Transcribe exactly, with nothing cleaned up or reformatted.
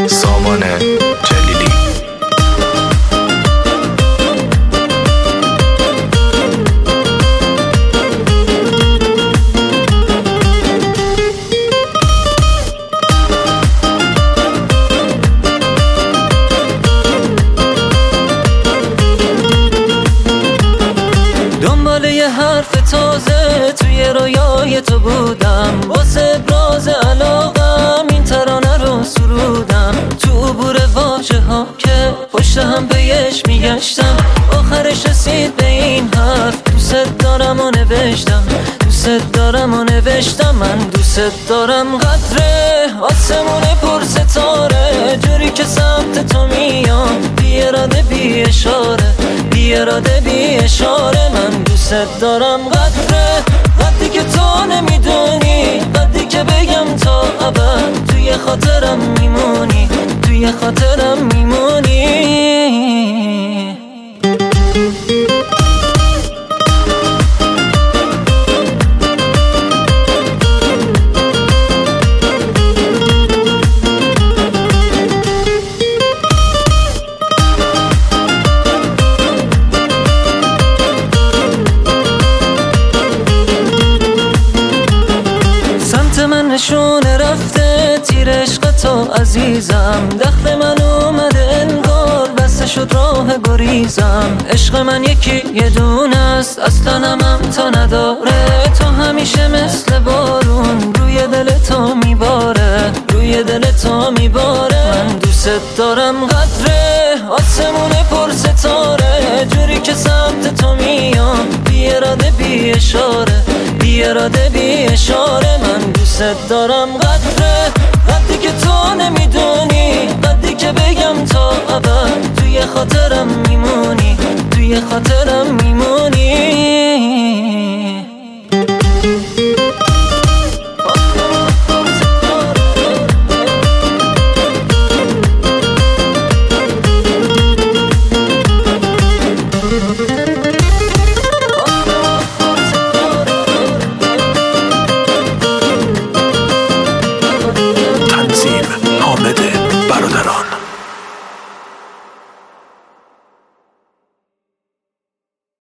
سامان جلیلی. دنبال یه حرف تازه توی رویای تو بودم، واسه ابراز علاقم این ترانه رو سرودم. تو عبور واژه ها که پشت هم پیش میگشتم، آخرش رسید به این حرف دوست دارم و نوشتم. دوست دارم و نوشتم من دوست دارم. قدره آسمون پر ستاره جوری که سمت تو میام، بی اراده بی اشاره، بی اراده بی اشاره من دوست دارم. قدره قدری که تو نمیدونی، قدری که بگم تا ابد توی خاطرم میمونی، توی خاطرم میمونی. من نشونه رفته تیر عشق تو عزیزم، دخل من اومده انگار بسته شد راه گریزم. عشق من یکی یه دونه است اصلا هم, هم تا نداره، تو همیشه مثل بارون روی دل تو میباره، روی دل تو میباره من دوست دارم. قدره آسمون پر ستاره جوری که سمت تو میام، بی اراده بی اشاره، بی اراده بی اشاره من دوست دارم. قدره قدری که تو نمیدونی، قدری که بگم تا ابد توی خاطرم میمونی، توی خاطرم میمونی.